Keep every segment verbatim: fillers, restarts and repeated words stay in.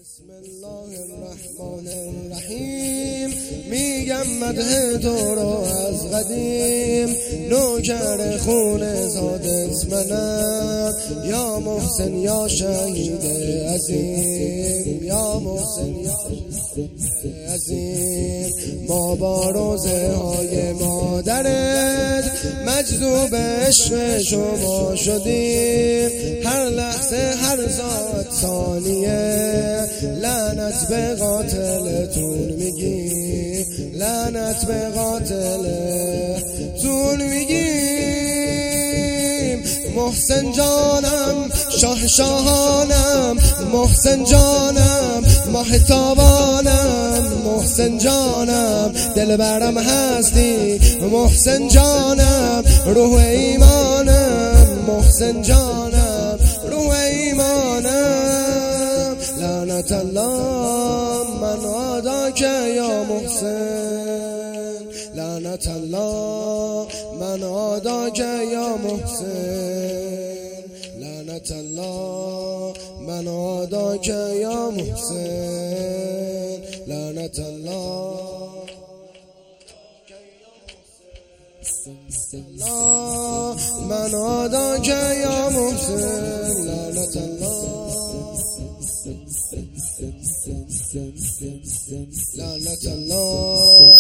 بسم الله الرحمن الرحیم. میگم مدح تو رو از قدیم، نوکر خون زادت منم یا محسن یا شهید عظیم، یا محسن یا شهید عظیم. ما با روزه های مادرت مجذوب عشق شما شدیم، هر لحظه هر ذات ثانیه لعنت به قاتلتون میگیم، لعنت به قاتلتون میگیم. محسن جانم شاه شاهانم، محسن جانم ماه تابانم، محسن جانم دل برم هستی، محسن جانم روح ایمانم، محسن جانم روح ایمانم. لعنت الله من عاداک یا محسن، لعنت الله من عاداک یا محسن، لعنت الله من عاداک یا محسن، لعنت الله من عاداک یا محسن، لعنت الله لعنت الله.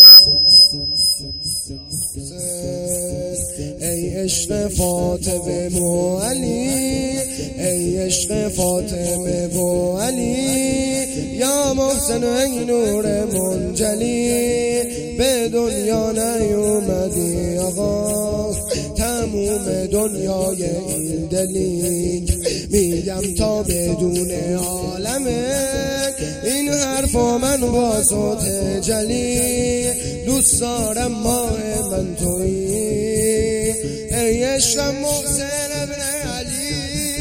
ای عشق فاطمه و علی، ای عشق فاطمه و علی، یا محسن ای نور منجلی. به دنیا نیومدی آقا، تموم دنیای این دلینگ. میگم تا بدون عالمه این حرفا من با صوت جلی، دوست دارم ماه من تویی. ای عشق محسن ابن علی،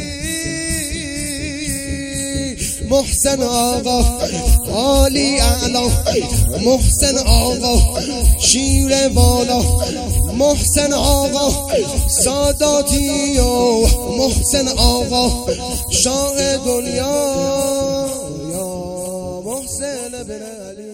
محسن آقا عالی اعلا، محسن آقا شیر والا، محسن آقا ساداتی و محسن آقا شاه دنیا، یا محسن ابن علی.